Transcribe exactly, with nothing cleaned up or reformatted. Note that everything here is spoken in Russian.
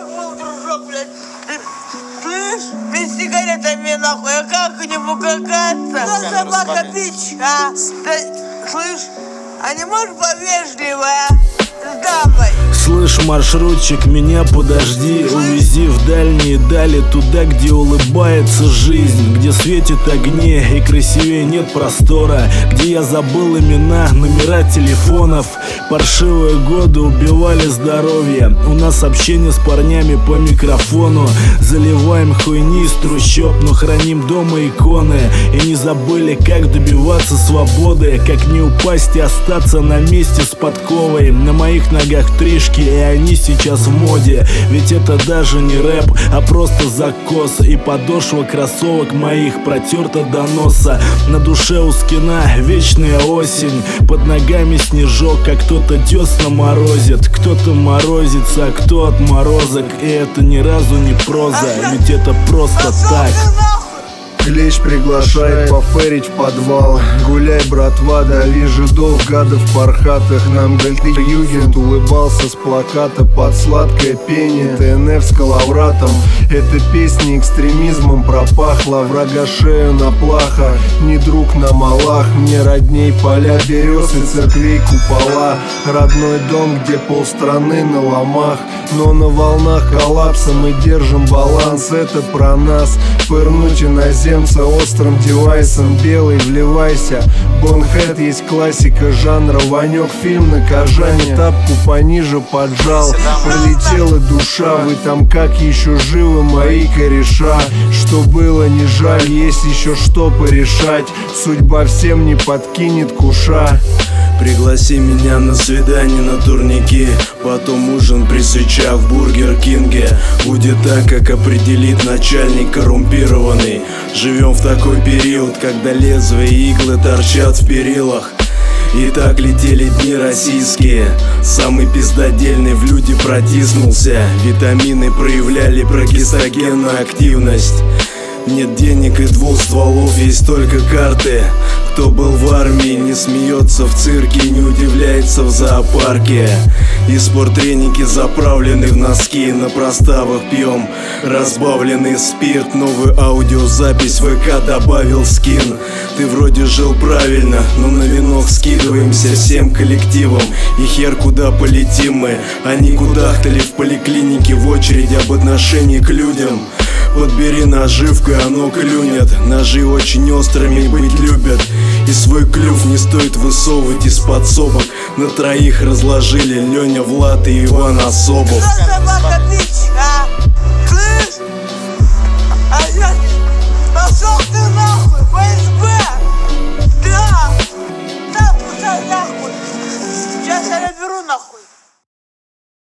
мол, дружок, блядь, ты слышь, без сигаретами нахуй, а как к нему какаться? Да собака бич, а? Да, слышь, а не можешь повежливая с дамой? Слышь, маршрутчик, меня подожди, увези в дальние дали, туда, где улыбается жизнь, где светит огни и красивее нет простора, где я забыл имена, номера телефонов. Паршивые годы убивали здоровье, у нас общение с парнями по микрофону. Заливаем хуйни из трущоб, но храним дома иконы. И не забыли, как добиваться свободы, как не упасть и остаться на месте с подковой. На моих ногах тришки, и они сейчас в моде. Ведь это даже не рэп, а просто закос. И подошва кроссовок моих протерта до носа. На душе у скина вечная осень, под ногами снежок, как кто-то десна морозит. Кто-то морозится, а кто отморозок. И это ни разу не проза, ведь это просто так. Клещ приглашает поферить в подвал. Гуляй, братва, дави жидов, гадов пархатых. Нам Гальтюгент улыбался с плаката под сладкое пение ТНФ с коловратом. Эта песня экстремизмом пропахла. Врага шею на плаха, не друг на малах. Мне родней поля берез и церквей купола. Родной дом, где полстраны на ломах. Но на волнах коллапса мы держим баланс. Это про нас, пырнуть иноземца острым девайсом. Белый, вливайся, Бонхед есть классика жанра. Ванек, фильм на Кожане, тапку пониже поджал. Полетела душа, вы там как еще живы, мои кореша? Что было не жаль, есть еще что порешать. Судьба всем не подкинет куша. Пригласи меня на свидание на турнике, потом ужин при свечах в Бургер Кинге. Будет так, как определит начальник коррумпированный. Живем в такой период, когда лезвия и иглы торчат в перилах. И так летели дни российские. Самый пиздодельный в люди протиснулся. Витамины проявляли прогестогенную активность. Нет денег и двух стволов, есть только карты. Кто был в армии, не смеется в цирке, не удивляется в зоопарке. И спорттреники заправлены в носки, на проставах пьем разбавленный спирт. Новую аудиозапись в ВК добавил скин. Ты вроде жил правильно, но на венок скидываемся всем коллективом. И хер куда полетим мы, они кудахтали в поликлинике в очереди об отношении к людям. Подбери наживку, и оно клюнет. Ножи очень острыми быть любят. И свой клюв не стоит высовывать из подсобок. На троих разложили Леня, Влад и Иван Особов. Собака бич, а? Слышь? А я... Пошел ты нахуй, ФСБ! Да! Да, пускай нахуй! Сейчас я наберу нахуй!